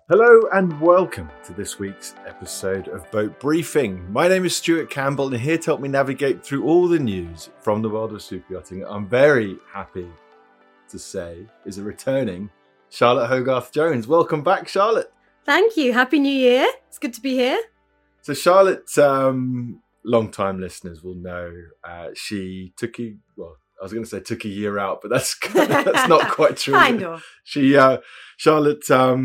Hello and welcome to this week's episode of Boat Briefing. My name is Stuart Campbell and here to help me navigate through all the news from the world of superyachting, I'm very happy to say, is a returning Charlotte Hogarth-Jones. Welcome back, Charlotte. Thank you. Happy New Year. It's good to be here. So Charlotte, long-time listeners will know she took a, well, I was going to say took a year out, but that's not quite true. Kind of. Charlotte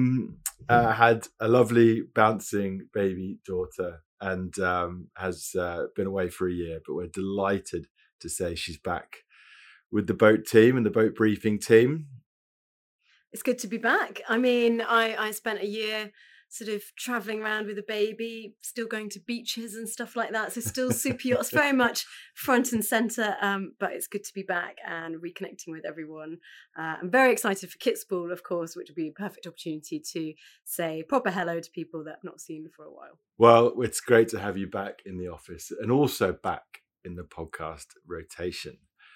had a lovely bouncing baby daughter and has been away for a year, but we're delighted to say she's back with the boat team and the boat briefing team. It's good to be back. I mean, I spent a year sort of traveling around with a baby, still going to beaches and stuff like that. So still super yachts, very much front and center. But it's good to be back and reconnecting with everyone. I'm very excited for Kitzbühel, of course, which would be a perfect opportunity to say proper hello to people that I've not seen for a while. Well, it's great to have you back in the office and also back in the podcast rotation.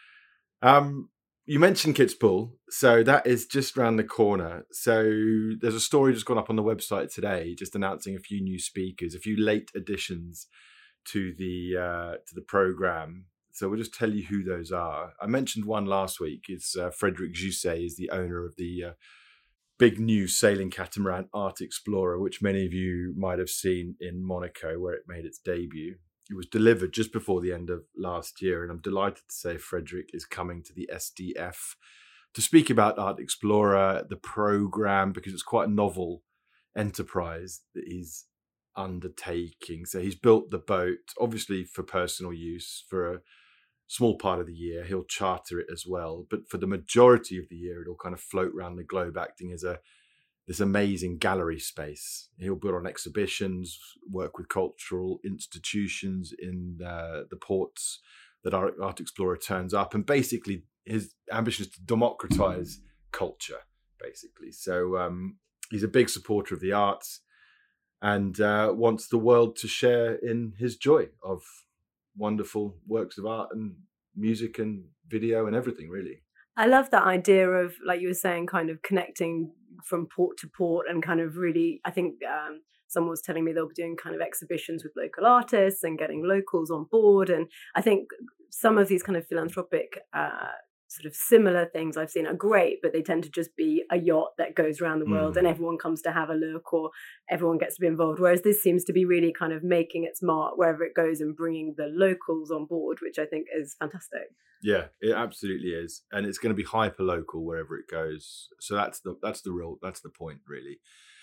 You mentioned Kitzbühel, so that is just around the corner. So there's a story just gone up on the website today, just announcing a few new speakers, a few late additions to the program. So we'll just tell you who those are. I mentioned one last week. It's Frédéric Jousset is the owner of the big new sailing catamaran Art Explorer, which many of you might have seen in Monaco, where it made its debut. It was delivered just before the end of last year, and I'm delighted to say Frédéric is coming to the SDF to speak about Art Explorer, the program, because it's quite a novel enterprise that he's undertaking. So he's built the boat, obviously for personal use, for a small part of the year. He'll charter it as well, but for the majority of the year, it'll kind of float around the globe, acting as this amazing gallery space. He'll build on exhibitions, work with cultural institutions in the ports that Art Explorer turns up. And basically, his ambition is to democratize culture, basically. So he's a big supporter of the arts and wants the world to share in his joy of wonderful works of art and music and video and everything, really. I love that idea of, like you were saying, kind of connecting from port to port and kind of really, I think someone was telling me they'll be doing kind of exhibitions with local artists and getting locals on board. And I think some of these kind of philanthropic sort of similar things I've seen are great, but they tend to just be a yacht that goes around the world and everyone comes to have a look or everyone gets to be involved. Whereas this seems to be really kind of making its mark wherever it goes and bringing the locals on board, which I think is fantastic. Yeah, it absolutely is, and it's going to be hyper local wherever it goes. So that's the point, really.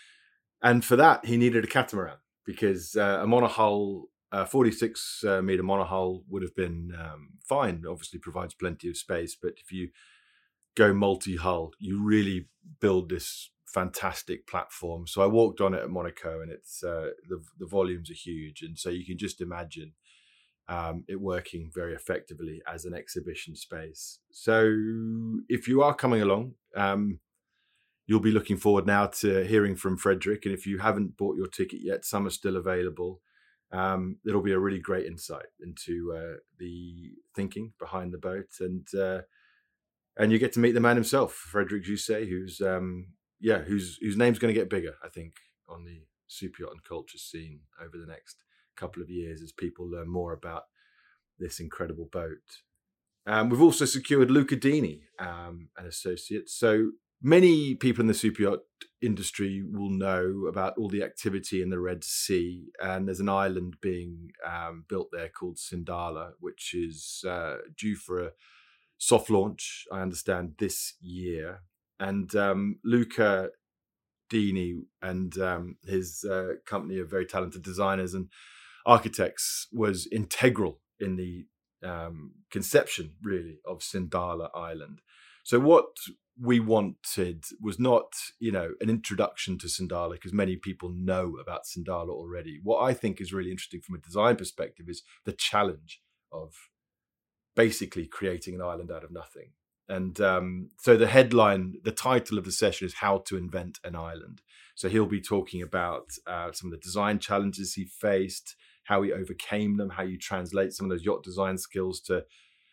And for that, he needed a catamaran because a monohull, 46 meter monohull would have been fine. Obviously, provides plenty of space, but if you go multi-hull, you really build this fantastic platform. So I walked on it at Monaco, and it's the volumes are huge, and so you can just imagine it working very effectively as an exhibition space. So if you are coming along, you'll be looking forward now to hearing from Frédéric. And if you haven't bought your ticket yet, some are still available. It'll be a really great insight into the thinking behind the boat. And you get to meet the man himself, Frédéric Jousset, whose name's going to get bigger, I think, on the super yacht and culture scene over the next couple of years as people learn more about this incredible boat. We've also secured Luca Dini, an associate. So many people in the super yacht industry will know about all the activity in the Red Sea, and there's an island being built there called Sindala, which is due for a soft launch, I understand, this year. And Luca Dini and his company of very talented designers and architects was integral in the conception, really, of Sindala Island. So what we wanted was not, an introduction to Sindala, because many people know about Sindala already. What I think is really interesting from a design perspective is the challenge of basically creating an island out of nothing. And so the title of the session is How to Invent an Island. So he'll be talking about some of the design challenges he faced, how he overcame them, how you translate some of those yacht design skills to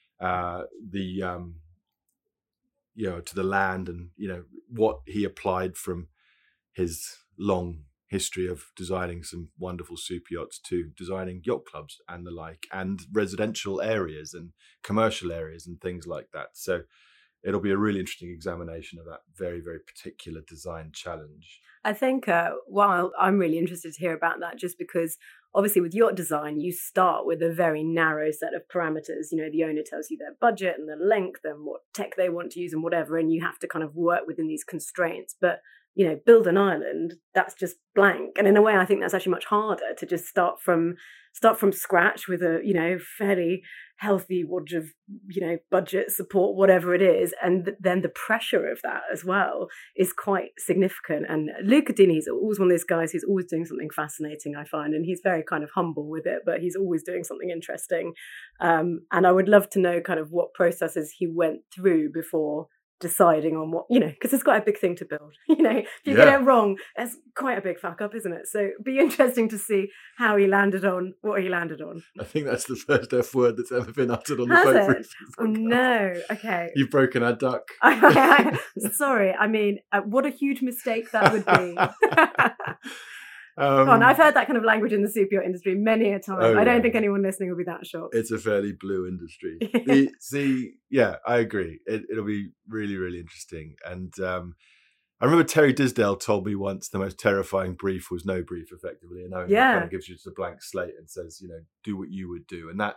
the land, and what he applied from his long history of designing some wonderful super yachts to designing yacht clubs and the like, and residential areas and commercial areas and things like that. So it'll be a really interesting examination of that very, very particular design challenge. I think, while I'm really interested to hear about that, just because obviously with yacht design, you start with a very narrow set of parameters. You know, the owner tells you their budget and their length and what tech they want to use and whatever, and you have to kind of work within these constraints. But, you know, build an island, that's just blank. And in a way, I think that's actually much harder to just start from scratch with a, you know, fairly healthy wodge of, you know, budget support, whatever it is. And then the pressure of that as well is quite significant. And Luca Dini is always one of those guys who's always doing something fascinating, I find, and he's very kind of humble with it, but he's always doing something interesting. And I would love to know kind of what processes he went through before deciding on what, you know, because it's quite a big thing to build. You know, if you get it wrong, it's quite a big fuck up, isn't it? So it'd be interesting to see how he landed on what he landed on. I think that's the first F word that's ever been uttered on Has the Boat it? Oh no. Okay. You've broken our duck. Sorry. I mean, what a huge mistake that would be. Come on, I've heard that kind of language in the super yacht industry many a time. I don't think anyone listening will be that shocked. It's a fairly blue industry. I agree. It'll be really, really interesting. And I remember Terry Disdale told me once the most terrifying brief was no brief, effectively. And owner kind of gives you just a blank slate and says, you know, do what you would do. And that,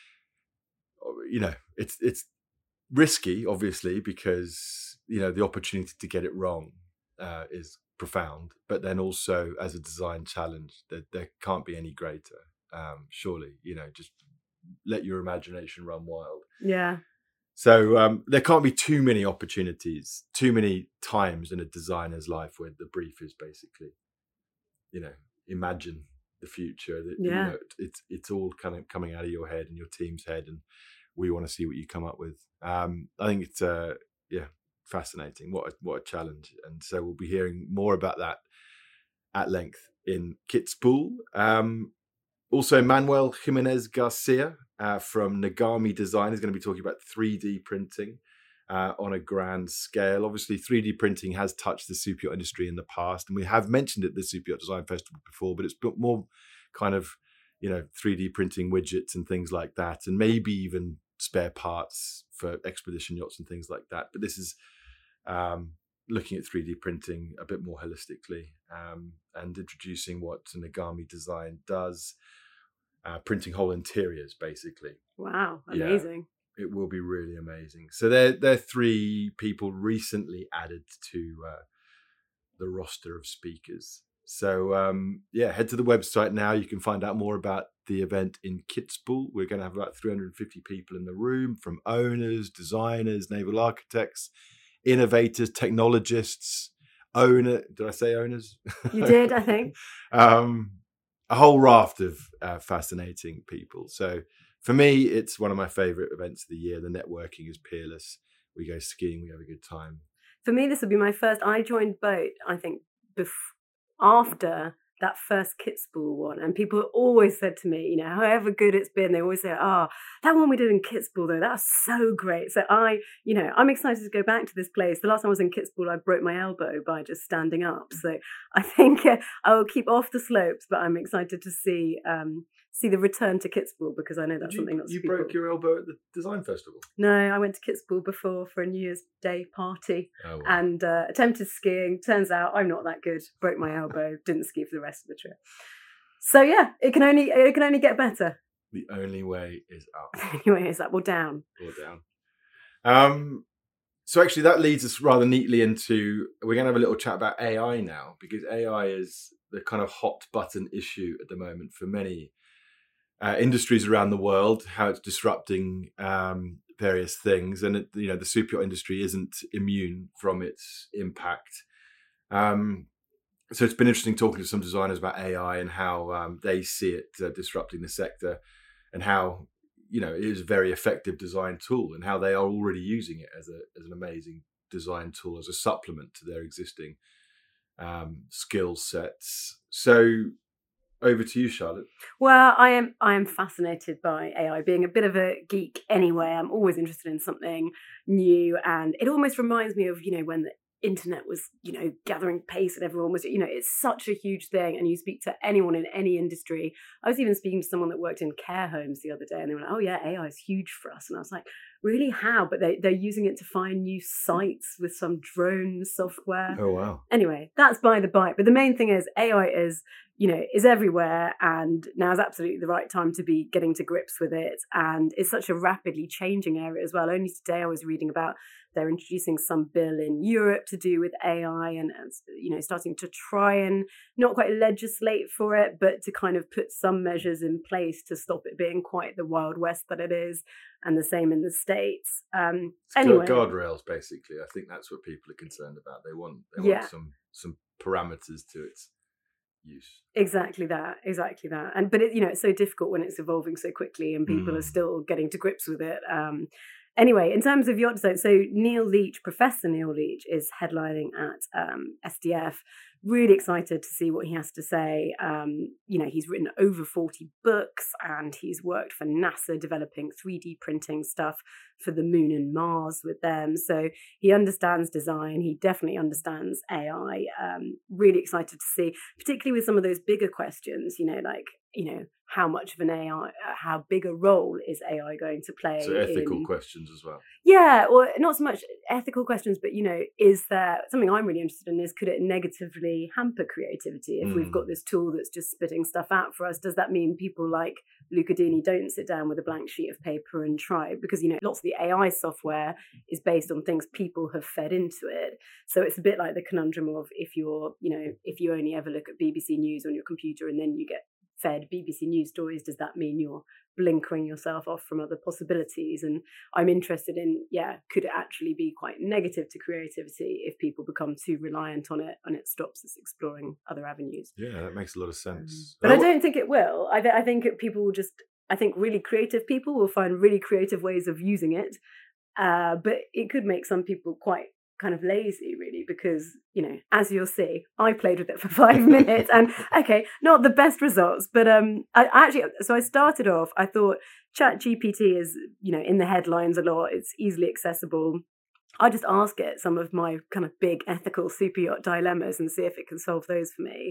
you know, it's risky, obviously, because, you know, the opportunity to get it wrong is profound, but then also as a design challenge, that there can't be any greater. Surely, you know, just let your imagination run wild. Yeah. So there can't be too many opportunities, too many times in a designer's life where the brief is basically, you know, imagine the future. That you know, it's all kind of coming out of your head and your team's head, and we want to see what you come up with. I think it's fascinating. What a challenge. And so we'll be hearing more about that at length in Kitzbühel. Also, Manuel Jimenez Garcia from Nagami Design is going to be talking about 3D printing on a grand scale. Obviously, 3D printing has touched the super yacht industry in the past, and we have mentioned it at the Super Yacht Design Festival before, but it's more kind of, you know, 3D printing widgets and things like that, and maybe even spare parts for expedition yachts and things like that. But this is looking at 3D printing a bit more holistically, and introducing what Nagami Design does, printing whole interiors, basically. Wow, amazing. Yeah, it will be really amazing. So they're three people recently added to the roster of speakers. So head to the website now. You can find out more about the event in Kitzbühel. We're going to have about 350 people in the room, from owners, designers, naval architects, innovators, technologists, did I say owners? You did, I think. A whole raft of fascinating people. So for me, it's one of my favorite events of the year. The networking is peerless. We go skiing, we have a good time. For me, this will be my first. I joined Boat, I think, after that first Kitzbühel one, and people always said to me, you know, however good it's been, they always say, that one we did in Kitzbühel though, that was so great. So I'm excited to go back to this place. The last time I was in Kitzbühel, I broke my elbow by just standing up. So I think I will keep off the slopes, but I'm excited to see the return to Kitzbühel, because I know that's something that's... You broke your elbow at the design festival? No, I went to Kitzbühel before for a New Year's Day party and attempted skiing. Turns out I'm not that good. Broke my elbow, didn't ski for the rest of the trip. So yeah, it can only get better. The only way is up. The only way is up or down. So actually that leads us rather neatly into, we're going to have a little chat about AI now, because AI is the kind of hot button issue at the moment for many industries around the world, how it's disrupting various things, and the super yacht industry isn't immune from its impact. So it's been interesting talking to some designers about AI and how they see it disrupting the sector, and how it is a very effective design tool, and how they are already using it as an amazing design tool, as a supplement to their existing skill sets. So over to you, Charlotte. Well, I am fascinated by AI. Being a bit of a geek anyway, I'm always interested in something new, and it almost reminds me of when internet was, gathering pace and everyone was, it's such a huge thing. And you speak to anyone in any industry. I was even speaking to someone that worked in care homes the other day, and they were like, oh yeah, AI is huge for us. And I was like, really, how? But they're using it to find new sites with some drone software. Oh, wow. Anyway, that's by the by. But the main thing is AI is everywhere, and now is absolutely the right time to be getting to grips with it. And it's such a rapidly changing area as well. Only today I was reading about they're introducing some bill in Europe to do with AI, and starting to try and not quite legislate for it, but to kind of put some measures in place to stop it being quite the Wild West that it is, and the same in the States. Anyway, guardrails, basically. I think that's what people are concerned about. They want some parameters to its use. Exactly that. And but it's so difficult when it's evolving so quickly and people are still getting to grips with it. Anyway, in terms of yacht design, so Professor Neil Leach is headlining at SDF. Really excited to see what he has to say. He's written over 40 books, and he's worked for NASA developing 3D printing stuff for the moon and Mars with them. So he understands design. He definitely understands AI. Really excited to see, particularly with some of those bigger questions, how much of an AI, how big a role is AI going to play? So ethical questions as well. Yeah, or not so much ethical questions, but, is there something I'm really interested in is, could it negatively hamper creativity? If we've got this tool that's just spitting stuff out for us, does that mean people like Luca Dini don't sit down with a blank sheet of paper and try? Because, lots of the AI software is based on things people have fed into it. So it's a bit like the conundrum of if you only ever look at BBC News on your computer and then you get fed BBC News stories, does that mean you're blinkering yourself off from other possibilities? And I'm interested in, could it actually be quite negative to creativity if people become too reliant on it and it stops us exploring other avenues? Yeah, that makes a lot of sense. But I don't think it will. I think people will I think really creative people will find really creative ways of using it. But it could make some people quite kind of lazy, really, because as you'll see, I played with it for 5 minutes and not the best results, but I started off, I thought ChatGPT is in the headlines a lot, it's easily accessible. I just ask it some of my kind of big ethical super yacht dilemmas and see if it can solve those for me.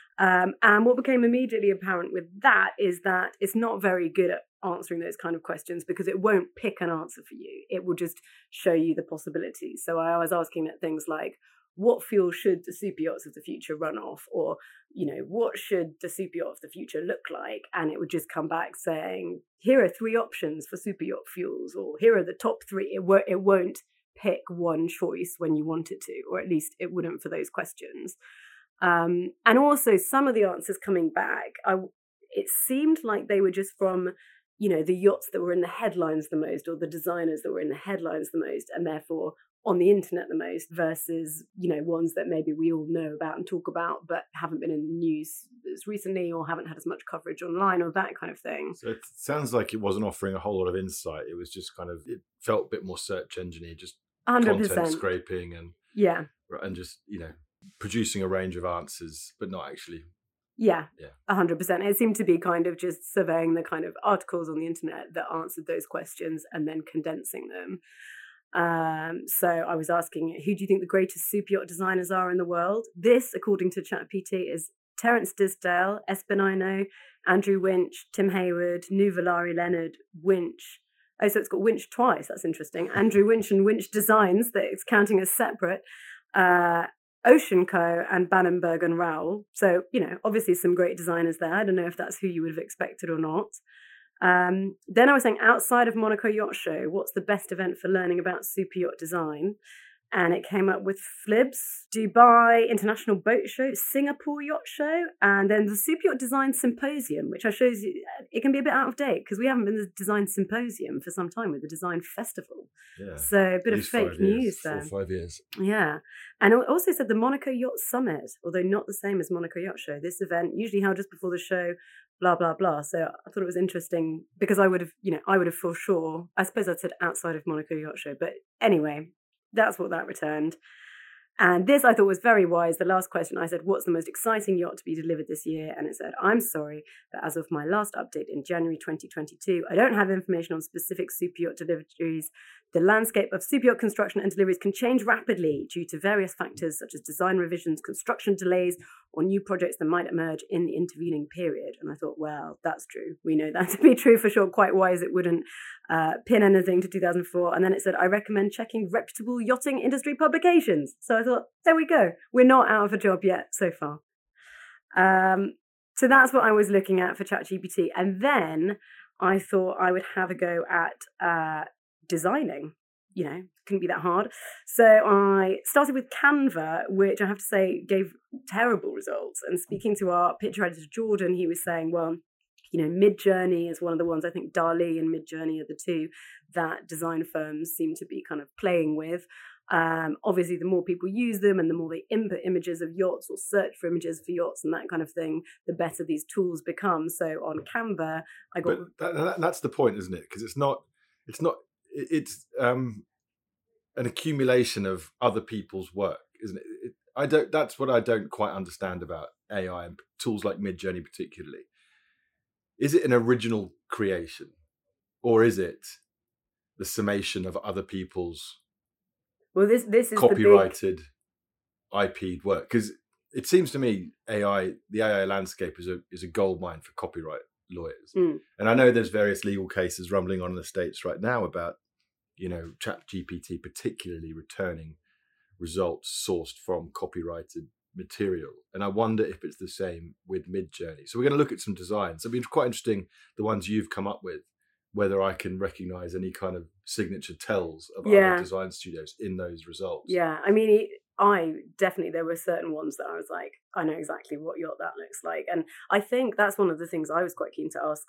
And what became immediately apparent with that is that it's not very good at answering those kind of questions, because it won't pick an answer for you. It will just show you the possibilities. So I was asking it things like, what fuel should the super yachts of the future run off? Or, what should the super yacht of the future look like? And it would just come back saying, here are 3 options for super yacht fuels, or here are the top 3. It won't pick one choice when you want it to, or at least it wouldn't for those questions. And also some of the answers coming back, it seemed like they were just from, the yachts that were in the headlines the most, or the designers that were in the headlines the most, and therefore on the internet the most, versus, ones that maybe we all know about and talk about, but haven't been in the news as recently or haven't had as much coverage online, or that kind of thing. So it sounds like it wasn't offering a whole lot of insight. It was just it felt a bit more search engine-y, just 100%. Content scraping and just, producing a range of answers, but not actually. Yeah, 100%. It seemed to be kind of just surveying the kind of articles on the internet that answered those questions and then condensing them. So I was asking, who do you think the greatest super yacht designers are in the world? This, according to ChatGPT, is Terence Disdale, Espen Aino, Andrew Winch, Tim Hayward, Nuvolari Leonard, Winch. Oh, so it's got Winch twice. That's interesting. Andrew Winch and Winch Designs, that it's counting as separate. Ocean Co. and Bannenberg and Rowell. So, obviously some great designers there. I don't know if that's who you would have expected or not. Then I was saying, outside of Monaco Yacht Show, what's the best event for learning about super yacht design? And it came up with FLIBS, Dubai International Boat Show, Singapore Yacht Show, and then the Super Yacht Design Symposium, which I shows you, it can be a bit out of date because we haven't been to the Design Symposium for some time with the Design Festival. Yeah. So a bit of fake news there. 4 or 5 years. Yeah. And it also said the Monaco Yacht Summit, although not the same as Monaco Yacht Show. This event usually held just before the show, blah, blah, blah. So I thought it was interesting because I would have for sure, I suppose I'd said outside of Monaco Yacht Show. But anyway, that's what that returned. And this I thought was very wise. The last question I said, what's the most exciting yacht to be delivered this year? And it said, I'm sorry, but as of my last update in January 2022, I don't have information on specific super yacht deliveries. The landscape of super yacht construction and deliveries can change rapidly due to various factors such as design revisions, construction delays, or new projects that might emerge in the intervening period. And I thought, well, that's true. We know that to be true for sure. Quite wise. It wouldn't pin anything to 2004. And then it said, I recommend checking reputable yachting industry publications. So I thought, there we go. We're not out of a job yet so far. So that's what I was looking at for ChatGPT. And then I thought I would have a go at designing. You know, couldn't be that hard. So I started with Canva, which I have to say gave terrible results. And speaking to our picture editor, Jordan, he was saying, well, you know, Midjourney is one of the ones, I think DALL-E and Midjourney are the two that design firms seem to be kind of playing with. Obviously, the more people use them and the more they input images of yachts or search for images for yachts and that kind of thing, the better these tools become. So on Canva, I got... But that's the point, isn't it? Because it's an accumulation of other people's work, isn't it? That's what I don't quite understand about AI and tools like Midjourney particularly. Is it an original creation, or is it the summation of other people's this is copyrighted IP'd work? Because it seems to me the AI landscape is a goldmine for copyright lawyers. And I know there's various legal cases rumbling on in the States right now about, you know, ChatGPT particularly returning results sourced from copyrighted material. And I wonder if it's the same with Midjourney. So we're going to look at some designs. It'll be quite interesting, the ones you've come up with, whether I can recognize any kind of signature tells of other design studios in those results. Yeah, I mean, there were certain ones that I was like, I know exactly what yacht that looks like. And I think that's one of the things I was quite keen to ask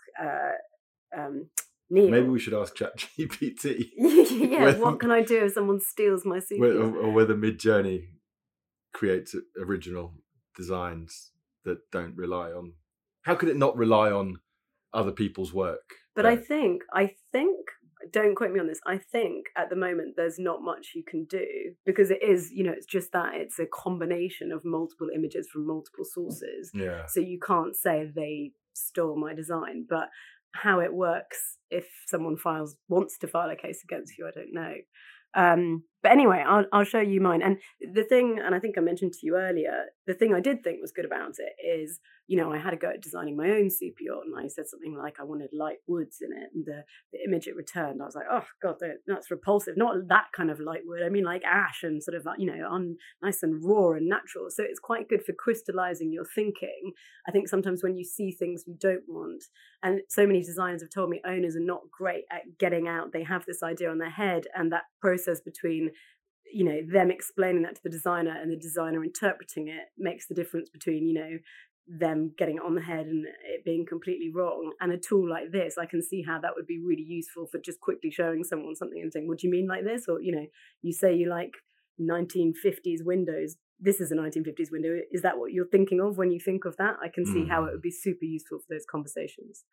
Neil. Maybe we should ask ChatGPT. What can I do if someone steals my super? Or whether Midjourney creates original designs that don't rely on... How could it not rely on other people's work? But I think, don't quote me on this, I think at the moment there's not much you can do, because it is, you know, it's just that it's a combination of multiple images from multiple sources. Yeah. So you can't say they stole my design, but how it works if someone wants to file a case against you, I don't know. But anyway, I'll show you mine. And the thing, and I think I mentioned to you earlier, the thing I did think was good about it is, you know, I had a go at designing my own super yacht, and I said something like I wanted light woods in it, and the image it returned, I was like, oh god, that's repulsive. Not that kind of light wood. I mean, like ash and sort of, you know, nice and raw and natural. So it's quite good for crystallizing your thinking. I think sometimes when you see things you don't want, and so many designers have told me owners are not great at getting out. They have this idea on their head, and that process between, you know, them explaining that to the designer and the designer interpreting it makes the difference between, you know, them getting it on the head and it being completely wrong. And a tool like this, I can see how that would be really useful for just quickly showing someone something and saying, what do you mean like this? Or, you know, you say you like 1950s windows. This is a 1950s window. Is that what you're thinking of when you think of that? I can see how it would be super useful for those conversations.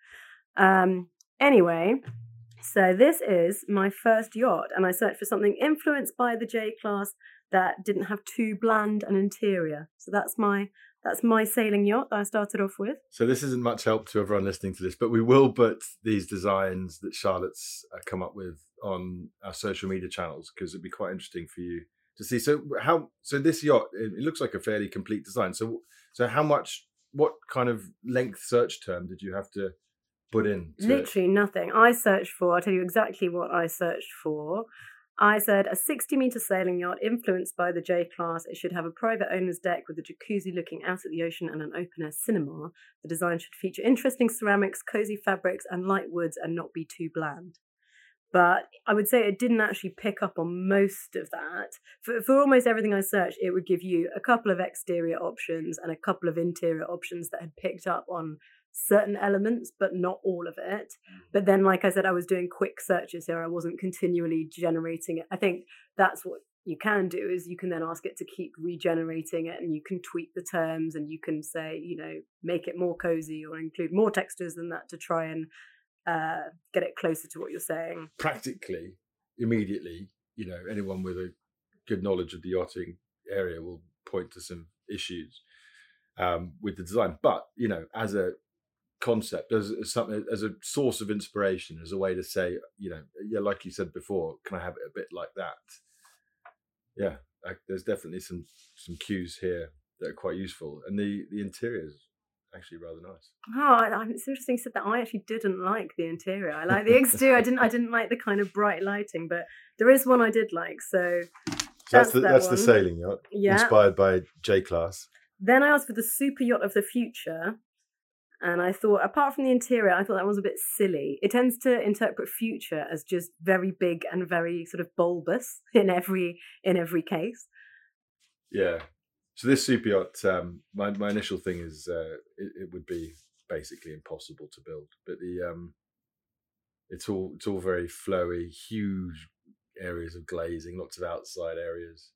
Anyway, so this is my first yacht, and I searched for something influenced by the J-Class that didn't have too bland an interior. So that's my sailing yacht that I started off with. So this isn't much help to everyone listening to this, but we will put these designs that Charlotte's come up with on our social media channels, because it'd be quite interesting for you to see. So this yacht, it looks like a fairly complete design. So what kind of length search term did you have to put in? Literally nothing. I'll tell you exactly what I searched for. I said a 60-meter sailing yacht influenced by the J-Class. It should have a private owner's deck with a jacuzzi looking out at the ocean and an open-air cinema. The design should feature interesting ceramics, cozy fabrics, and light woods, and not be too bland. But I would say it didn't actually pick up on most of that. For almost everything I searched, it would give you a couple of exterior options and a couple of interior options that had picked up on certain elements, but not all of it. But then, like I said, I was doing quick searches here. I wasn't continually generating it. I think that's what you can do, is you can then ask it to keep regenerating it, and you can tweak the terms, and you can say, you know, make it more cozy or include more textures than that to try and get it closer to what you're saying. Practically, immediately, you know, anyone with a good knowledge of the yachting area will point to some issues with the design. But as a concept, as something, as a source of inspiration, as a way to say, like you said before, can I have it a bit like that? Yeah, there's definitely some cues here that are quite useful, and the interior is actually rather nice. Oh, it's interesting you said that. I actually didn't like the interior. I like the exterior. I didn't like the kind of bright lighting, but there is one I did like. So that's the sailing yacht, inspired by J-Class. Then I asked for the super yacht of the future, and I thought, apart from the interior, I thought that was a bit silly. It tends to interpret future as just very big and very sort of bulbous in every case. Yeah. So this super yacht, my initial thing is it would be basically impossible to build, but it's all very flowy, huge areas of glazing, lots of outside areas.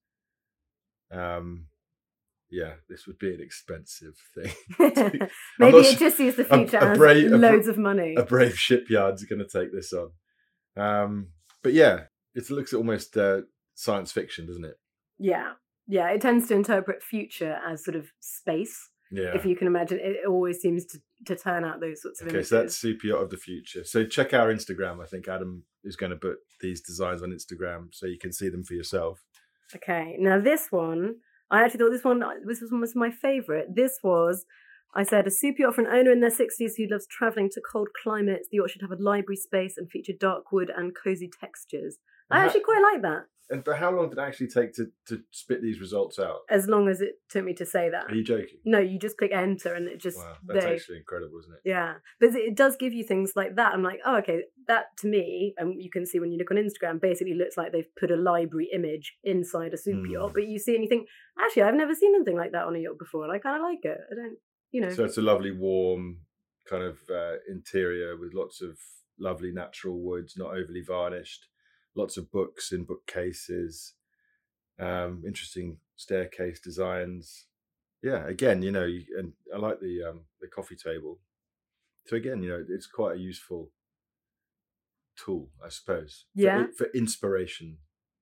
Yeah, this would be an expensive thing. Maybe it just sees the future as loads of money. A brave shipyard's going to take this on. But yeah, it looks almost science fiction, doesn't it? Yeah, it tends to interpret future as sort of space. Yeah. If you can imagine, it always seems to turn out those sorts of images. Okay, so that's super yacht of the future. So check our Instagram. I think Adam is going to put these designs on Instagram so you can see them for yourself. Okay, now this one, I actually thought this one was my favourite. I said, a super yacht for an owner in their 60s who loves travelling to cold climates. The yacht should have a library space and feature dark wood and cosy textures. I actually quite like that. And for how long did it actually take to spit these results out? As long as it took me to say that. Are you joking? No, you just click enter and it just... Wow, that's actually incredible, isn't it? Yeah. But it does give you things like that. I'm like, oh, okay, that to me, and you can see when you look on Instagram, basically looks like they've put a library image inside a super yacht. But you see and you think, actually, I've never seen anything like that on a yacht before. And I kind of like it. I don't, So it's a lovely, warm kind of interior with lots of lovely natural woods, not overly varnished. Lots of books in bookcases, interesting staircase designs. Yeah, again, and I like the coffee table. So again, it's quite a useful tool, I suppose. Yeah. For inspiration,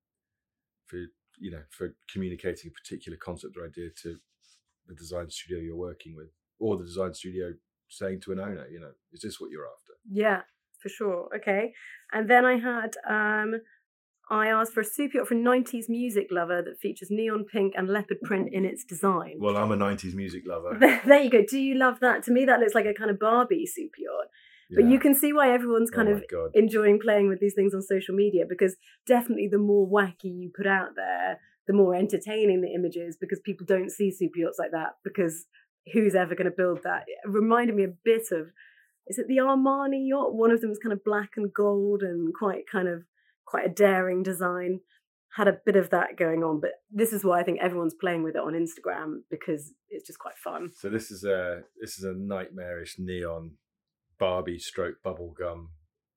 for communicating a particular concept or idea to the design studio you're working with, or the design studio saying to an owner, is this what you're after? Yeah. For sure. Okay. And then I asked for a super yacht for a 90s music lover that features neon pink and leopard print in its design. Well, I'm a 90s music lover. There you go. Do you love that? To me, that looks like a kind of Barbie super yacht. Yeah. But you can see why everyone's kind of enjoying playing with these things on social media, because definitely the more wacky you put out there, the more entertaining the image is, because people don't see super yachts like that, because who's ever going to build that? It reminded me a bit of, is it the Armani yacht? One of them is kind of black and gold and quite a daring design. Had a bit of that going on, but this is why I think everyone's playing with it on Instagram, because it's just quite fun. So this is a nightmarish neon Barbie stroke bubblegum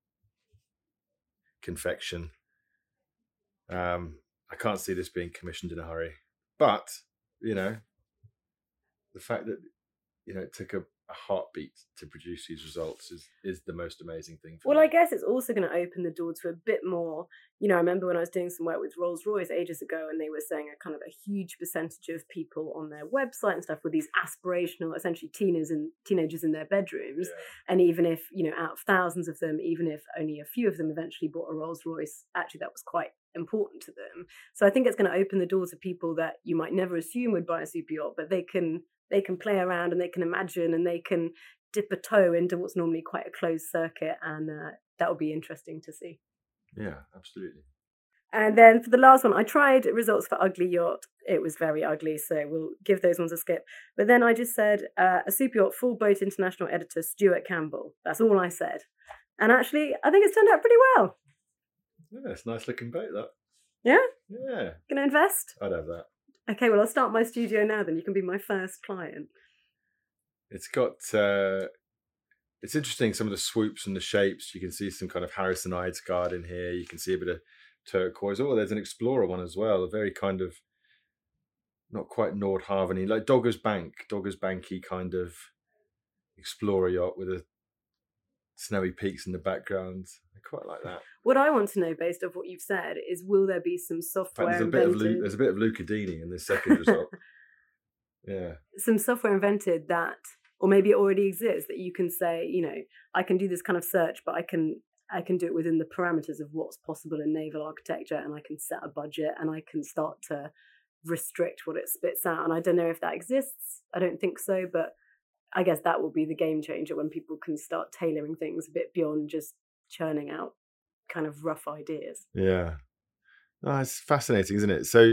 confection. I can't see this being commissioned in a hurry, but the fact that it took a heartbeat to produce these results is the most amazing thing for me. I guess it's also going to open the door to a bit more. I remember when I was doing some work with Rolls-Royce ages ago, and they were saying a kind of a huge percentage of people on their website and stuff were these aspirational, essentially teenagers in their bedrooms. Yeah. And even if, out of thousands of them, even if only a few of them eventually bought a Rolls-Royce, actually that was quite important to them. So I think it's going to open the door to people that you might never assume would buy a super yacht, but they can play around and they can imagine and they can dip a toe into what's normally quite a closed circuit, and that will be interesting to see. Yeah, absolutely. And then for the last one, I tried results for Ugly Yacht. It was very ugly, so we'll give those ones a skip. But then I just said a super yacht full boat international editor, Stuart Campbell. That's all I said. And actually, I think it's turned out pretty well. Yeah, it's a nice looking boat, that. Yeah? Yeah. Gonna invest? I'd have that. Okay, well, I'll start my studio now then. You can be my first client. It's got... it's interesting, some of the swoops and the shapes. You can see some kind of Harrison Eidsgard in here. You can see a bit of turquoise. Oh, there's an Explorer one as well. A very kind of... not quite Nordhavn-y, like Dogger's Bank-y kind of Explorer yacht with a snowy peaks in the background. I quite like that. What I want to know, based off what you've said, is will there be some In fact, software there's a bit of Luca Dini in this second result. Yeah. Some software invented that, or maybe it already exists, that you can say, I can do this kind of search, but I can do it within the parameters of what's possible in naval architecture, and I can set a budget, and I can start to restrict what it spits out. And I don't know if that exists. I don't think so, but I guess that will be the game changer, when people can start tailoring things a bit beyond just churning out kind of rough ideas. Yeah. Oh, it's fascinating, isn't it? So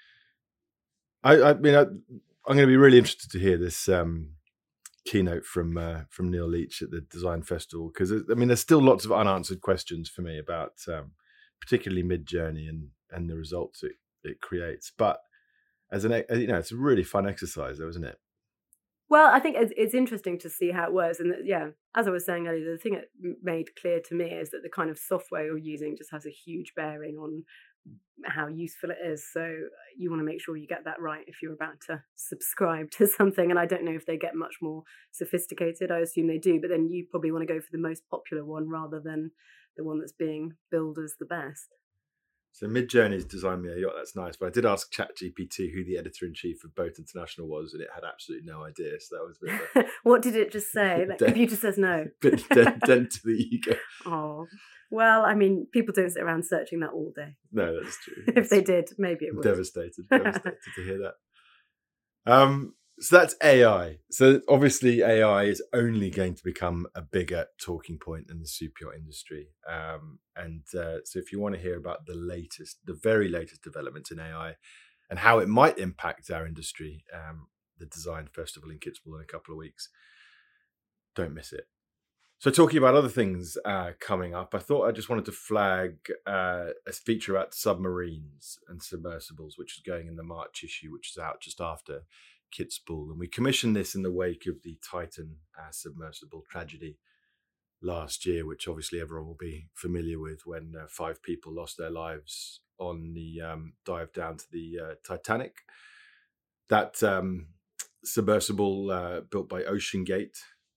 I mean, I'm going to be really interested to hear this keynote from Neil Leach at the Design Festival, because I mean, there's still lots of unanswered questions for me about particularly Midjourney and the results it creates. But as it's a really fun exercise, though, isn't it? Well, I think it's interesting to see how it works. And as I was saying earlier, the thing that made clear to me is that the kind of software you're using just has a huge bearing on how useful it is. So you want to make sure you get that right if you're about to subscribe to something. And I don't know if they get much more sophisticated. I assume they do, but then you probably want to go for the most popular one rather than the one that's being billed as the best. So Midjourney's designed me a yacht. That's nice. But I did ask ChatGPT who the editor-in-chief of Boat International was, and it had absolutely no idea. So that was a bit of a... What did it just say? Like, computer says no. Bit dent to the ego. Oh, well, I mean, people don't sit around searching that all day. No, that's true. If they did, maybe it would. Devastated to hear that. So that's AI. So obviously AI is only going to become a bigger talking point in the super yacht industry. So if you want to hear about the very latest developments in AI and how it might impact our industry, the Design Festival in Kitzbühel in a couple of weeks, don't miss it. So talking about other things coming up, I thought I just wanted to flag a feature about submarines and submersibles, which is going in the March issue, which is out just after Kitzbühel. And we commissioned this in the wake of the Titan submersible tragedy last year, which obviously everyone will be familiar with, when 5 people lost their lives on the dive down to the Titanic. That submersible built by OceanGate.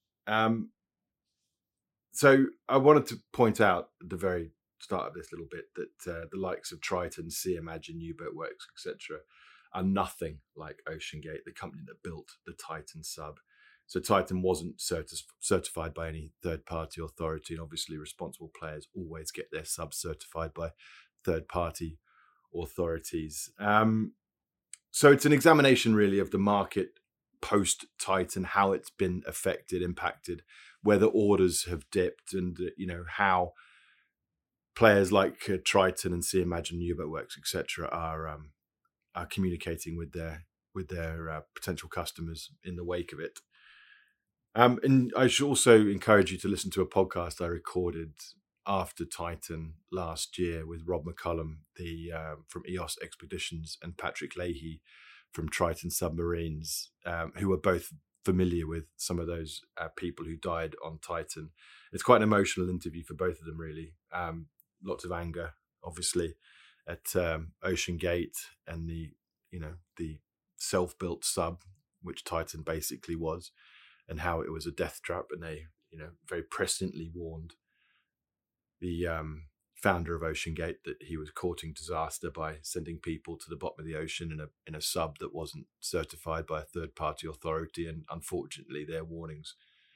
So I wanted to point out at the very start of this little bit that the likes of Triton, Sea Imagine, U-Boat Works, etc., are nothing like OceanGate, the company that built the Titan sub. So Titan wasn't certified by any third-party authority, and obviously responsible players always get their subs certified by third-party authorities. So it's an examination really of the market post-Titan, how it's been affected, impacted, whether orders have dipped, and how players like Triton and Sea Imagine, U-Boat Works, etc., are communicating with their potential customers in the wake of it. And I should also encourage you to listen to a podcast I recorded after Titan last year with Rob McCullum, from EOS Expeditions, and Patrick Leahy from Triton Submarines, who are both familiar with some of those people who died on Titan. It's quite an emotional interview for both of them, really. Lots of anger, obviously, at OceanGate and the self-built sub, which Titan basically was, and how it was a death trap, and they very presciently warned the founder of OceanGate that he was courting disaster by sending people to the bottom of the ocean in a sub that wasn't certified by a third-party authority, and unfortunately their warnings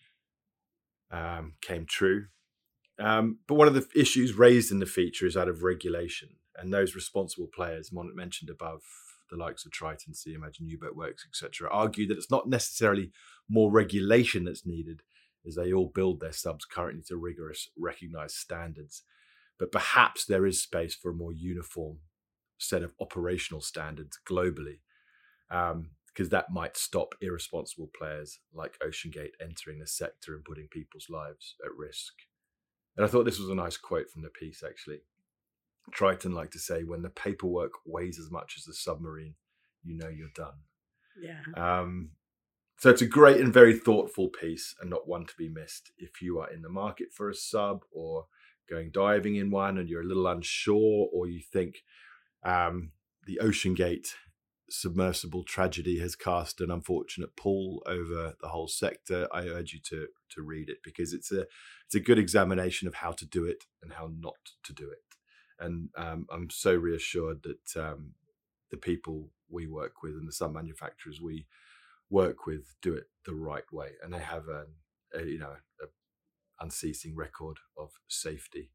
came true. But one of the issues raised in the feature is that of regulation, and those responsible players mentioned above, the likes of Triton, Sea Imagine, U-Boat Works, etc., argue that it's not necessarily more regulation that's needed, as they all build their subs currently to rigorous recognized standards. But perhaps there is space for a more uniform set of operational standards globally, because that might stop irresponsible players like OceanGate entering the sector and putting people's lives at risk. And I thought this was a nice quote from the piece, actually. Triton like to say, when the paperwork weighs as much as the submarine, you're done. Yeah. So it's a great and very thoughtful piece, and not one to be missed if you are in the market for a sub, or going diving in one and you're a little unsure, or you think the OceanGate submersible tragedy has cast an unfortunate pall over the whole sector, I urge you to read it, because it's a good examination of how to do it and how not to do it. And I'm so reassured that the people we work with and the sub manufacturers we work with do it the right way, and they have a unceasing record of safety.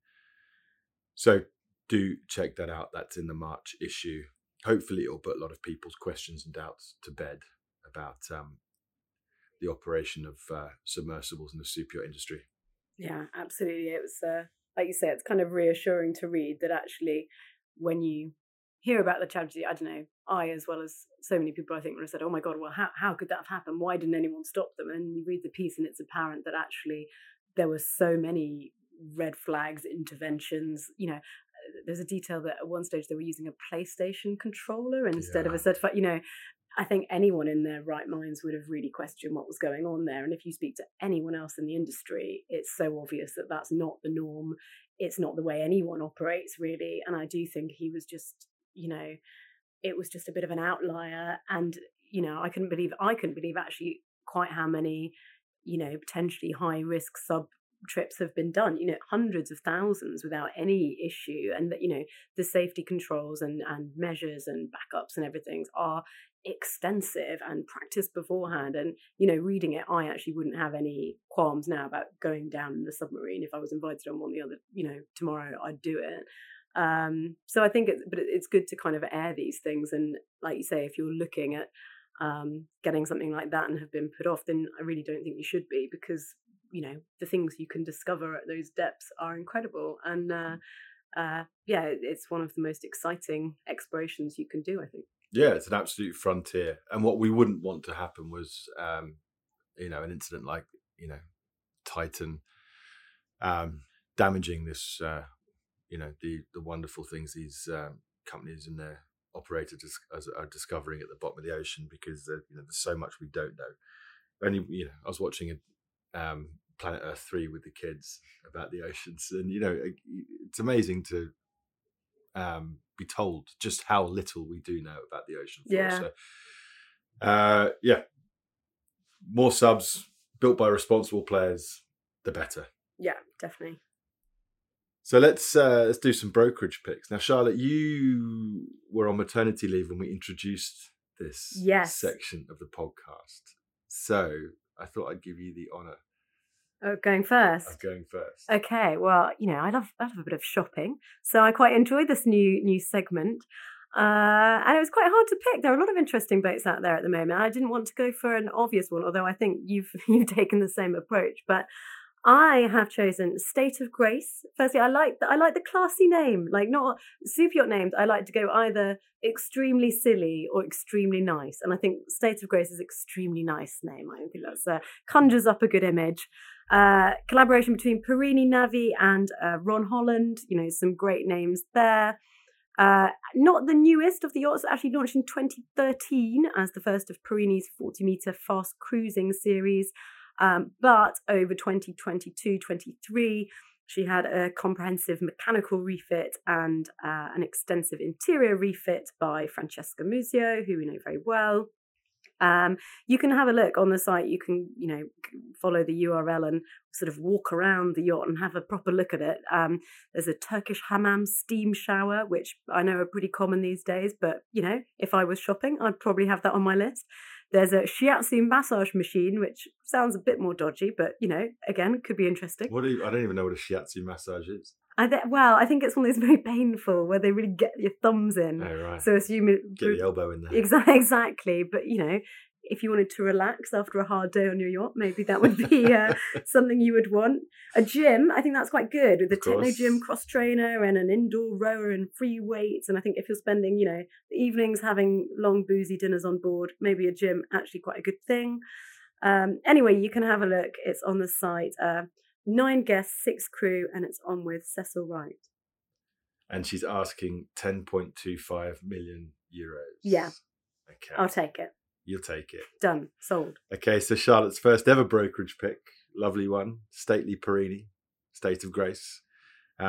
So do check that out. That's in the March issue. Hopefully it'll put a lot of people's questions and doubts to bed about the operation of submersibles in the superyacht industry. Yeah, absolutely. It was, like you say, it's kind of reassuring to read that actually when you hear about the tragedy, I don't know, I, as well as so many people, I think, would have said, oh my God, well, how could that have happened? Why didn't anyone stop them? And you read the piece and it's apparent that actually there were so many red flags, interventions. You know, there's a detail that at one stage they were using a PlayStation controller instead of a certified, you know. I think anyone in their right minds would have really questioned what was going on there. And if you speak to anyone else in the industry, it's so obvious that that's not the norm. It's not the way anyone operates, really. And I do think he was just, you know, it was just a bit of an outlier. And, you know, I couldn't believe actually quite how many, you know, potentially high risk sub trips have been done, you know, hundreds of thousands without any issue. And that, you know, the safety controls and measures and backups and everything are extensive and practiced beforehand. And, you know, reading it, I actually wouldn't have any qualms now about going down in the submarine. If I was invited on one the other, you know, tomorrow, I'd do it. So I think it's good to kind of air these things. And like you say, if you're looking at getting something like that and have been put off, then I really don't think you should be, because, you know, the things you can discover at those depths are incredible. And yeah, it's one of the most exciting explorations you can do, I think. Yeah, it's an absolute frontier. And what we wouldn't want to happen was, you know, an incident like, you know, Titan damaging this, you know, the wonderful things these companies and their operators are discovering at the bottom of the ocean, because you know, there's so much we don't know. Only, you know, I was watching a Planet Earth 3 with the kids about the oceans, and you know, it's amazing to be told just how little we do know about the ocean floor. Yeah. So, yeah, more subs built by responsible players, the better. Yeah, definitely. So let's do some brokerage picks. Now, Charlotte, you were on maternity leave when we introduced this section of the podcast. So I thought I'd give you the honour. Oh, going first? Of going first. Okay, well, you know, I love a bit of shopping, so I quite enjoyed this new segment. And it was quite hard to pick. There are a lot of interesting boats out there at the moment. I didn't want to go for an obvious one, although I think you've taken the same approach. But I have chosen State of Grace. Firstly, I like the classy name, like not super yacht names. I like to go either extremely silly or extremely nice, and I think State of Grace is an extremely nice name. I think that's conjures up a good image. Collaboration between Perini Navi and Ron Holland. You know, some great names there. Not the newest of the yachts, actually launched in 2013 as the first of Perini's 40-metre fast cruising series. But over 2022-23, she had a comprehensive mechanical refit and an extensive interior refit by Francesca Muzio, who we know very well. You can have a look on the site. You can, you know, follow the URL and sort of walk around the yacht and have a proper look at it. There's a Turkish hammam steam shower, which I know are pretty common these days, but, you know, if I was shopping, I'd probably have that on my list. There's a shiatsu massage machine, which sounds a bit more dodgy, but, you know, again, could be interesting. I don't even know what a shiatsu massage is. I think it's one of those very painful where they really get your thumbs in. Oh, right. So assume it, get the elbow in there. Exactly. But, you know, if you wanted to relax after a hard day on your yacht, maybe that would be something you would want. A gym, I think that's quite good, with a techno gym cross trainer and an indoor rower and free weights. And I think if you're spending, you know, the evenings having long boozy dinners on board, maybe a gym actually quite a good thing. Anyway, you can have a look. It's on the site. 9 guests, 6 crew, and it's on with Cecil Wright. And she's asking 10.25 million euros. Yeah. Okay. I'll take it. You'll take it. Done. Sold. Okay, so Charlotte's first ever brokerage pick. Lovely one. Stately Perini. State of Grace.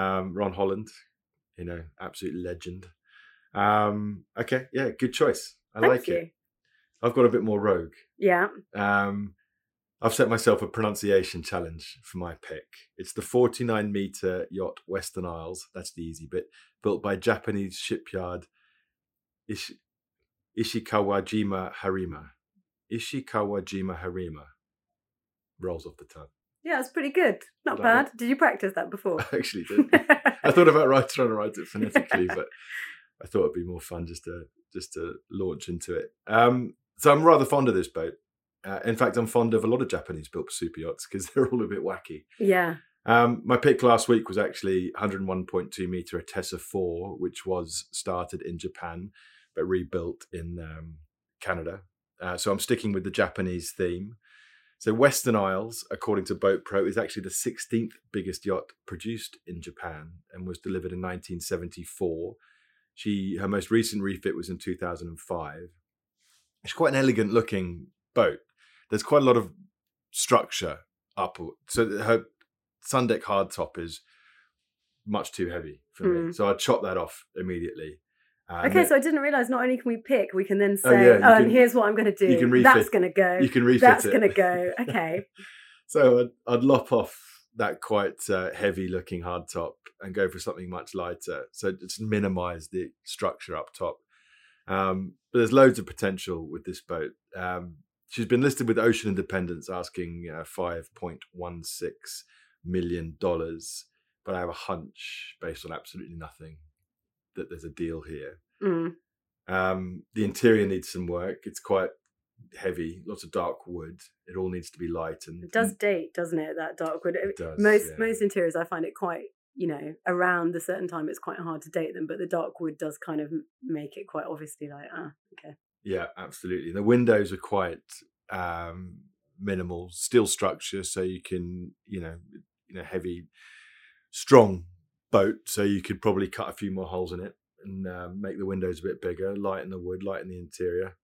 Ron Holland. You know, absolute legend. Okay, yeah, good choice. I Thank like you. it. I've got a bit more rogue. Yeah. I've set myself a pronunciation challenge for my pick. It's the 49-meter yacht Western Isles. That's the easy bit. Built by Japanese shipyard Ishikawajima Harima. Ishikawajima Harima. Rolls off the tongue. Yeah, it's pretty good. Not Like bad. that. Did you practice that before? I actually did. I thought about trying to write it phonetically, but I thought it'd be more fun just to launch into it. So I'm rather fond of this boat. In fact, I'm fond of a lot of Japanese-built super yachts because they're all a bit wacky. Yeah. My pick last week was actually 101.2 meter Atessa 4, which was started in Japan but rebuilt in Canada. So I'm sticking with the Japanese theme. So Western Isles, according to Boat Pro, is actually the 16th biggest yacht produced in Japan and was delivered in 1974. Her most recent refit was in 2005. It's quite an elegant looking boat. There's quite a lot of structure up. So her Sundeck hardtop is much too heavy for me. So I chopped that off immediately. Okay, so I didn't realise not only can we pick, we can then say, and here's what I'm going to do. You can refit. That's going to go. You can refit That's it. going to go. Okay. So I'd lop off that quite heavy looking hardtop and go for something much lighter. So just minimise the structure up top. But there's loads of potential with this boat. She's been listed with Ocean Independence asking $5.16 million. But I have a hunch, based on absolutely nothing, that there's a deal here. The interior needs some work. It's quite heavy, lots of dark wood. It all needs to be light. And it does date, doesn't it, that dark wood? It does, most interiors, I find it quite, around a certain time, it's quite hard to date them, but the dark wood does kind of make it quite obviously like, okay. Yeah, absolutely. The windows are quite minimal, steel structure, so you can, heavy, strong boat, so you could probably cut a few more holes in it and make the windows a bit bigger, lighten the wood, lighten the interior.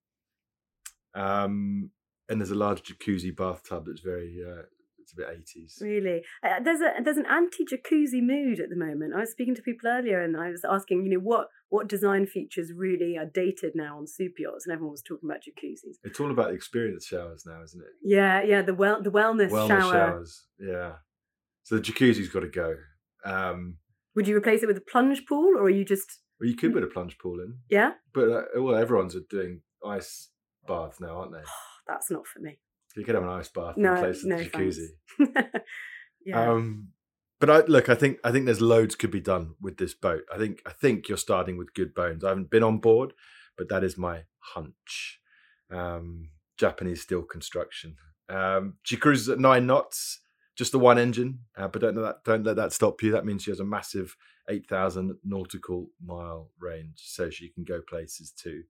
And there's a large jacuzzi bathtub that's very it's a bit 80s. Really? There's an anti-jacuzzi mood at the moment. I was speaking to people earlier and I was asking, what design features really are dated now on super yachts, and everyone was talking about jacuzzis. It's all about the experience showers now, isn't it? Yeah, the wellness shower. Showers, yeah. So the jacuzzi's got to go. Would you replace it with a plunge pool, or are you just... Well, you could put a plunge pool in. Yeah? But, everyone's doing ice baths now, aren't they? That's not for me. You could have an ice bath in place of the jacuzzi. Yeah. But I think there's loads could be done with this boat. I think you're starting with good bones. I haven't been on board, but that is my hunch. Japanese steel construction. She cruises at 9 knots, just the one engine. But don't let that stop you. That means she has a massive 8,000 nautical mile range, so she can go places too.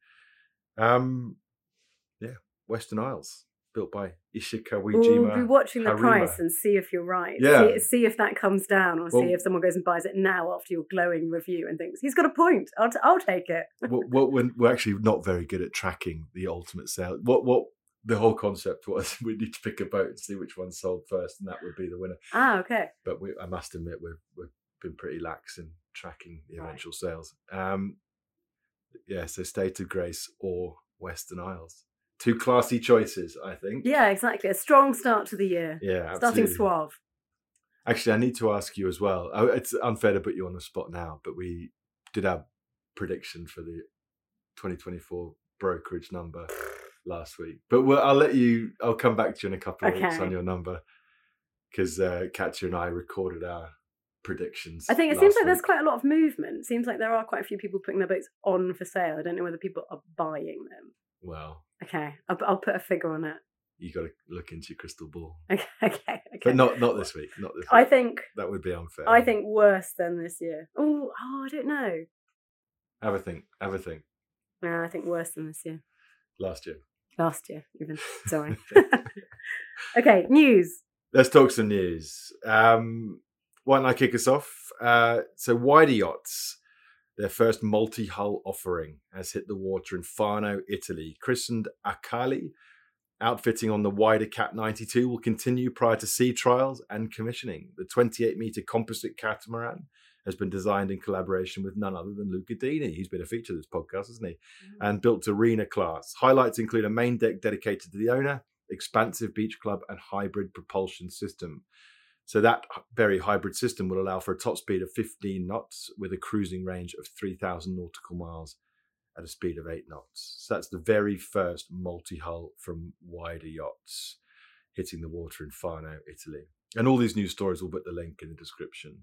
Western Isles, built by Ishikawajima. We'll be watching the Harima. price and see if you're right. Yeah. See if that comes down, or see if someone goes and buys it now after your glowing review and thinks, he's got a point, I'll take it. We're actually not very good at tracking the ultimate sale. What the whole concept was, we need to pick a boat and see which one sold first, and that would be the winner. Okay. But I must admit, we've been pretty lax in tracking the eventual sales. So State of Grace or Western Isles. 2 classy choices, I think. Yeah, exactly. A strong start to the year. Yeah, absolutely. Starting suave. Actually, I need to ask you as well. It's unfair to put you on the spot now, but we did our prediction for the 2024 brokerage number last week. But I'll come back to you in a couple of weeks on your number, because Katya and I recorded our predictions. I think it seems like there's quite a lot of movement. It seems like there are quite a few people putting their boats on for sale. I don't know whether people are buying them. Well, okay, I'll put a figure on it. You got to look into your crystal ball. Okay. But not this week. Not this week. I think that would be unfair. I think worse than this year. Oh, I don't know. Have a think. No, I think worse than this year. Last year, even. Sorry. Okay, news. Let's talk some news. Why don't I kick us off? So Wider Yachts, their first multi-hull offering, has hit the water in Fano, Italy. Christened Akali, outfitting on the Wider Cat 92 will continue prior to sea trials and commissioning. The 28-metre composite catamaran has been designed in collaboration with none other than Luca Dini. He's been a feature of this podcast, hasn't he? And built to arena class. Highlights include a main deck dedicated to the owner, expansive beach club, and hybrid propulsion system. So that very hybrid system will allow for a top speed of 15 knots with a cruising range of 3,000 nautical miles at a speed of 8 knots. So that's the very first multi-hull from wider yachts hitting the water in Fano, Italy. And all these news stories, we'll put the link in the description.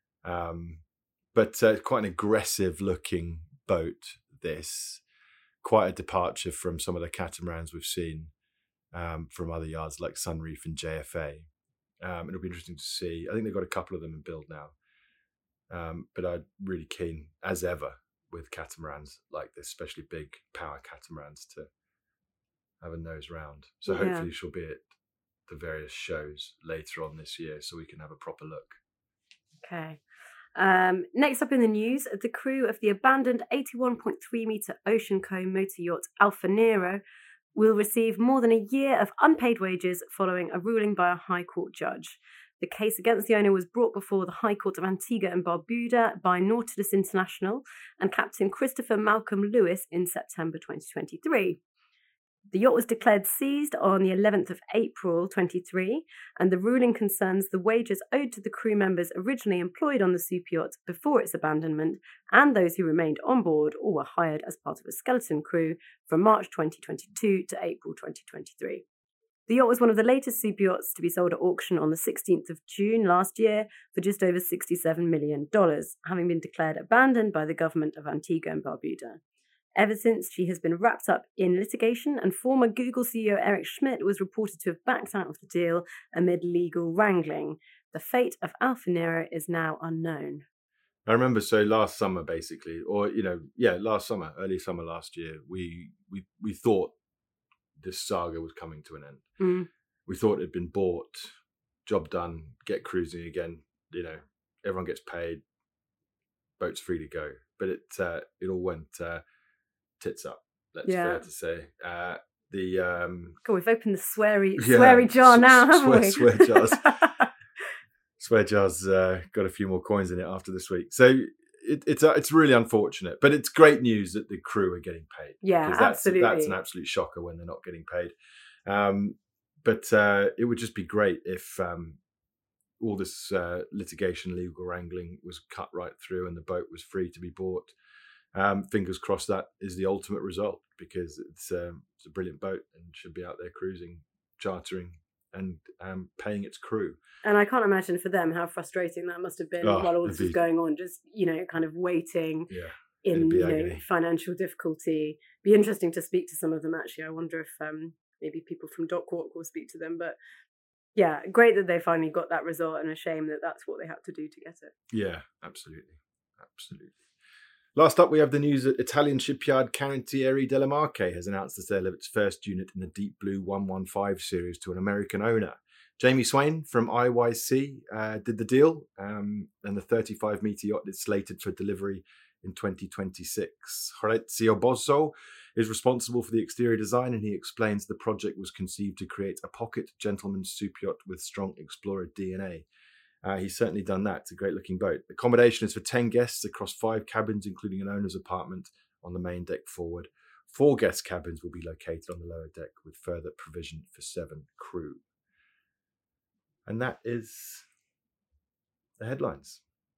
But quite an aggressive looking boat, this. Quite a departure from some of the catamarans we've seen from other yards like Sunreef and JFA. It'll be interesting to see. I think they've got a couple of them in build now. But I'm really keen, as ever, with catamarans like this, especially big power catamarans, to have a nose round. So hopefully she'll be at the various shows later on this year so we can have a proper look. Okay. Next up in the news, the crew of the abandoned 81.3 metre Ocean Co motor yacht Alfa Nero will receive more than a year of unpaid wages following a ruling by a High Court judge. The case against the owner was brought before the High Court of Antigua and Barbuda by Nautilus International and Captain Christopher Malcolm Lewis in September 2023. The yacht was declared seized on the 11th of April 23, and the ruling concerns the wages owed to the crew members originally employed on the super yacht before its abandonment and those who remained on board or were hired as part of a skeleton crew from March 2022 to April 2023. The yacht was one of the latest super yachts to be sold at auction on the 16th of June last year for just over $67 million, having been declared abandoned by the government of Antigua and Barbuda. Ever since, she has been wrapped up in litigation, and former Google CEO Eric Schmidt was reported to have backed out of the deal amid legal wrangling. The fate of Alfa Nero is now unknown. I remember, so last summer, basically, or, last summer, early summer last year, we thought this saga was coming to an end. We thought it had been bought, job done, get cruising again, everyone gets paid, boat's free to go. But it all went tits up, that's fair to say. God, we've opened the sweary jar now, haven't we? Swear jars. Swear jars got a few more coins in it after this week. So it's really unfortunate, but it's great news that the crew are getting paid. Yeah, absolutely. That's an absolute shocker when they're not getting paid. But it would just be great if all this litigation, legal wrangling was cut right through and the boat was free to be bought. Fingers crossed that is the ultimate result, because it's a brilliant boat and should be out there cruising, chartering, and paying its crew. And I can't imagine for them how frustrating that must have been while all this was going on, just, kind of waiting in financial difficulty. Be interesting to speak to some of them, actually. I wonder if maybe people from Dockwalk will speak to them. But yeah, great that they finally got that result, and a shame that that's what they had to do to get it. Yeah, absolutely. Last up, we have the news that Italian shipyard Cantieri della Marche has announced the sale of its first unit in the Deep Blue 115 series to an American owner. Jamie Swain from IYC did the deal, and the 35-metre yacht is slated for delivery in 2026. Horacio Bozzo is responsible for the exterior design, and he explains the project was conceived to create a pocket gentleman's super yacht with strong explorer DNA. He's certainly done that. It's a great-looking boat. Accommodation is for 10 guests across 5 cabins, including an owner's apartment on the main deck forward. 4 guest cabins will be located on the lower deck, with further provision for 7 crew. And that is the headlines.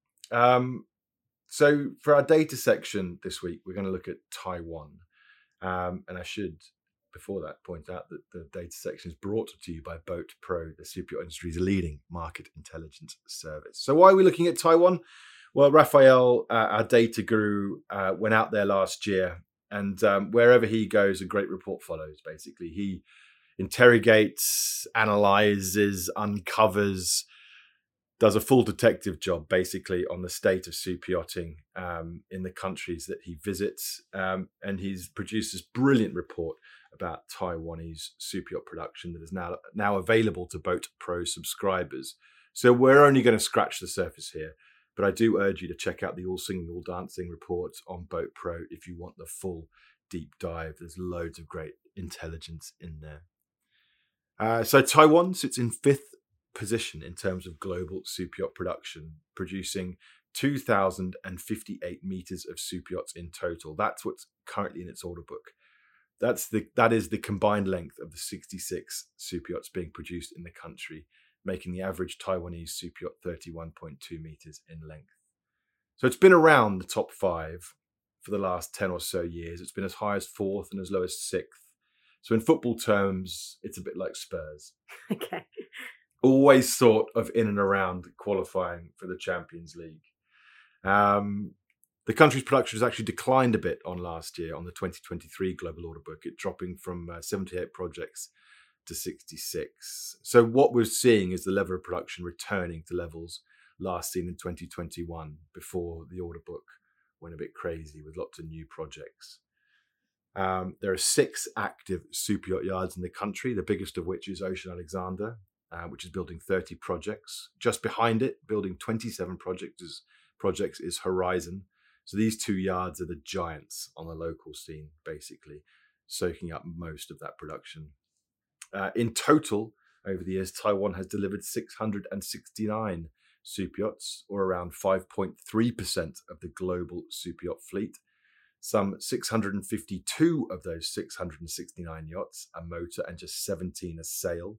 So for our data section this week, we're going to look at Taiwan. And I should, before that, point out that the data section is brought to you by Boat Pro, the super yacht industry's leading market intelligence service. So why are we looking at Taiwan? Well, Raphael, our data guru, went out there last year, and wherever he goes, a great report follows, basically. He interrogates, analyzes, uncovers, does a full detective job, basically, on the state of super yachting in the countries that he visits. And he's produced this brilliant report about Taiwanese super yacht production that is now available to Boat Pro subscribers. So we're only going to scratch the surface here, but I do urge you to check out the All Singing, All Dancing reports on Boat Pro if you want the full deep dive. There's loads of great intelligence in there. So Taiwan sits in 5th position in terms of global super yacht production, producing 2,058 meters of super yachts in total. That's what's currently in its order book. That is the combined length of the 66 super yachts being produced in the country, making the average Taiwanese super yacht 31.2 meters in length. So it's been around the top 5 for the last 10 or so years. It's been as high as 4th and as low as 6th. So in football terms, it's a bit like Spurs. Okay. Always sort of in and around qualifying for the Champions League. The country's production has actually declined a bit on last year on the 2023 global order book, it dropping from 78 projects to 66. So what we're seeing is the level of production returning to levels last seen in 2021 before the order book went a bit crazy with lots of new projects. There are 6 active super yacht yards in the country, the biggest of which is Ocean Alexander, which is building 30 projects. Just behind it, building 27 projects is Horizon. So these 2 yards are the giants on the local scene, basically, soaking up most of that production. In total, over the years, Taiwan has delivered 669 super yachts, or around 5.3% of the global super yacht fleet. Some 652 of those 669 yachts are motor and just 17 are sail.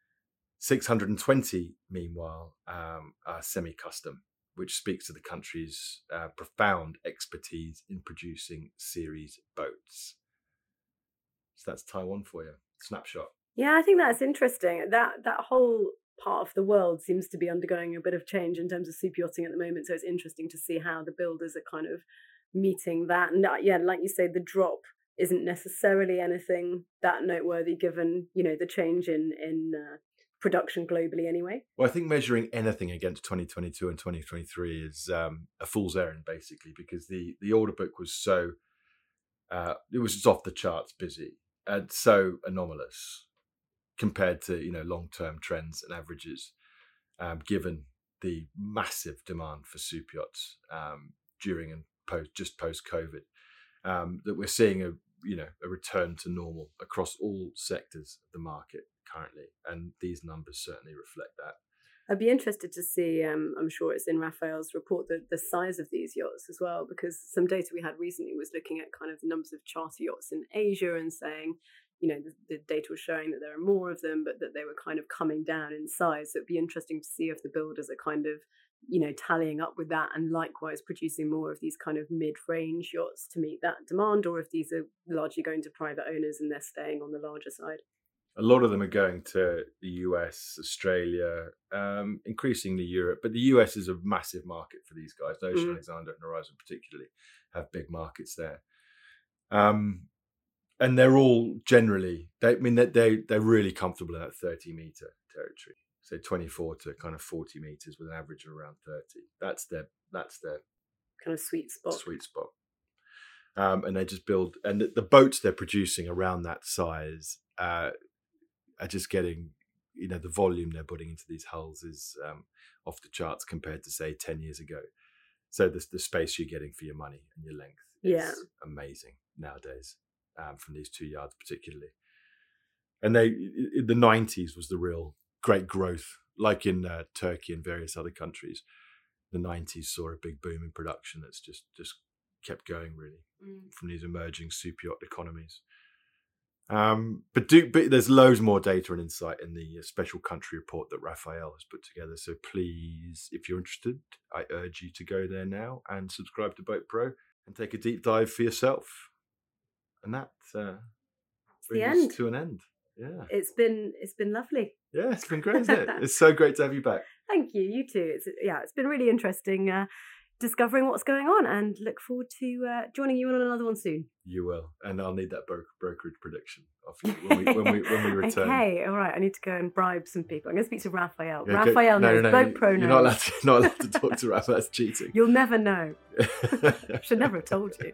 620, meanwhile, are semi-custom, which speaks to the country's profound expertise in producing series boats. So that's Taiwan for you. Snapshot. Yeah, I think that's interesting. That whole part of the world seems to be undergoing a bit of change in terms of super yachting at the moment. So it's interesting to see how the builders are kind of meeting that. And yeah, like you say, the drop isn't necessarily anything that noteworthy given, the change in production globally anyway. Well, I think measuring anything against 2022 and 2023 is a fool's errand, basically, because the order book was so, it was just off the charts busy and so anomalous compared to, long-term trends and averages, given the massive demand for super yachts during and post-COVID, that we're seeing a return to normal across all sectors of the market currently, and these numbers certainly reflect that. I'd be interested to see, I'm sure it's in Raphael's report, the size of these yachts as well, because some data we had recently was looking at kind of the numbers of charter yachts in Asia and saying, the data was showing that there are more of them, but that they were kind of coming down in size. So it'd be interesting to see if the builders are kind of, tallying up with that and likewise producing more of these kind of mid-range yachts to meet that demand, or if these are largely going to private owners and they're staying on the larger side. A lot of them are going to the US, Australia, increasingly Europe, but the US is a massive market for these guys. Ocean Alexander and Horizon particularly have big markets there. And they're all generally, they're really comfortable in that 30-meter territory. So 24 to kind of 40 meters with an average of around 30. That's their kind of sweet spot. And they just build, and the boats they're producing around that size are just getting, the volume they're putting into these hulls is off the charts compared to, say, 10 years ago. So the space you're getting for your money and your length is amazing nowadays, from these 2 yards particularly. And the 90s was the real great growth, like in Turkey and various other countries. The 90s saw a big boom in production that's just kept going, really, from these emerging super yacht economies. But there's loads more data and insight in the special country report that Raphael has put together. So please, if you're interested, I urge you to go there now and subscribe to Boat Pro and take a deep dive for yourself. And that brings us to an end. Yeah, it's been lovely. Yeah, it's been great, isn't it? It's so great to have you back. Thank you. You too. It's been really interesting discovering what's going on, and look forward to joining you on another one soon. You will, and I'll need that brokerage prediction off you when we return. Okay, all right. I need to go and bribe some people. I'm going to speak to Raphael. Yeah, Raphael knows. No, Boat Pro knows. You're not allowed to talk to Raphael. That's cheating. You'll never know. I should never have told you.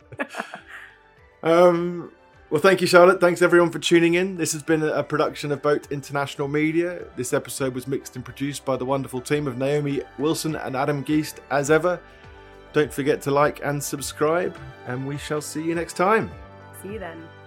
Well, thank you, Charlotte. Thanks, everyone, for tuning in. This has been a production of Boat International Media. This episode was mixed and produced by the wonderful team of Naomi Wilson and Adam Geist, as ever. Don't forget to like and subscribe, and we shall see you next time. See you then.